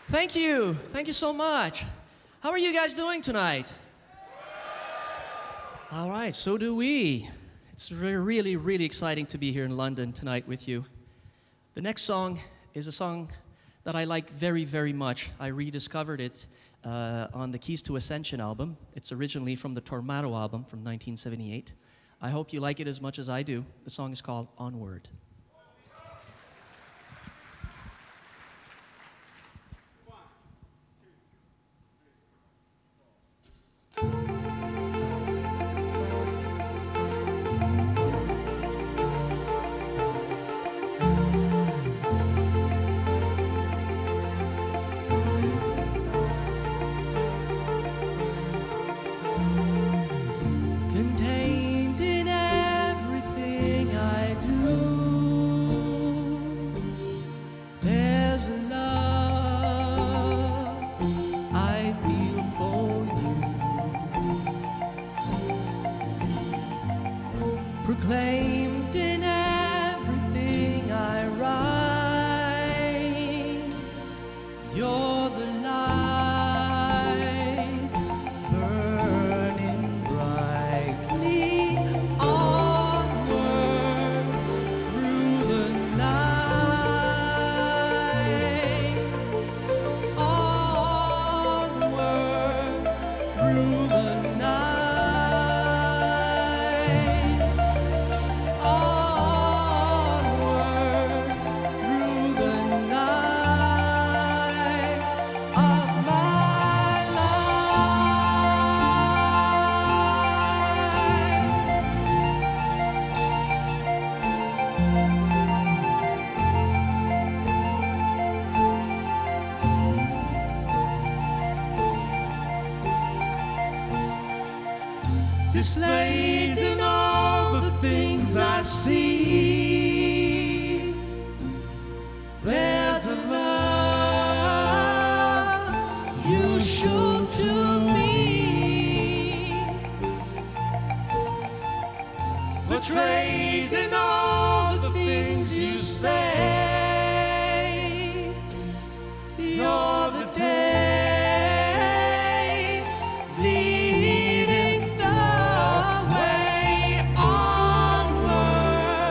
Thank you. Thank you so much. How are you guys doing tonight? All right, so do we. It's really, really exciting to be here in London tonight with you. The next song is a song that I like very, very much. I rediscovered it on the Keys to Ascension album. It's originally from the Tormato album from 1978. I hope you like it as much as I do. The song is called Onward. Contained in everything I do, there's a love I feel for you. Proclaimed in everything I write, you're the light burning brightly onward through the night, onward through the night, onward through the night of my life. Displayed in all the things I see, there's a love you show to me, portrayed in all the things you say. You're the day leading the way onward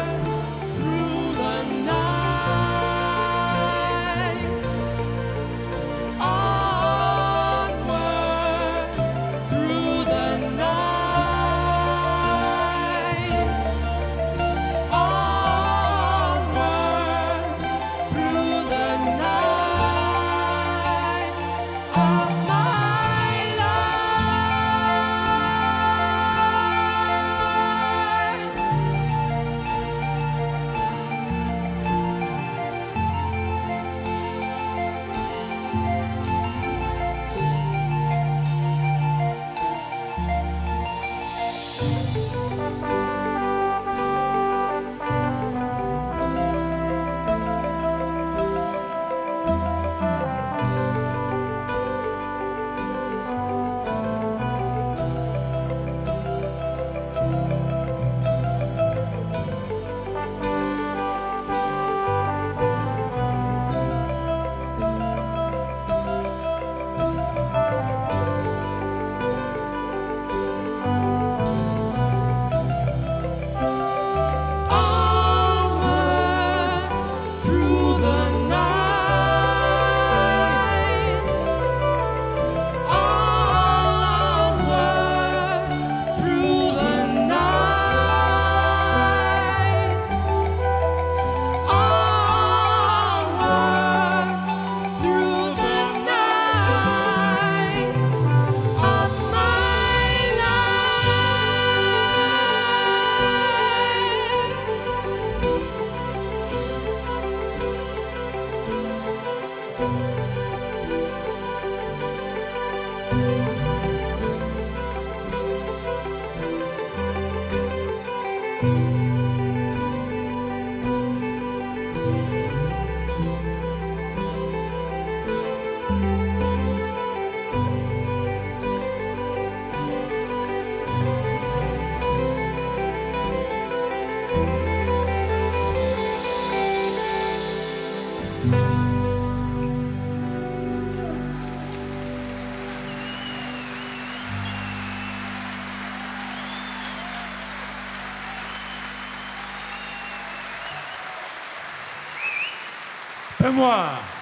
Fais-moi.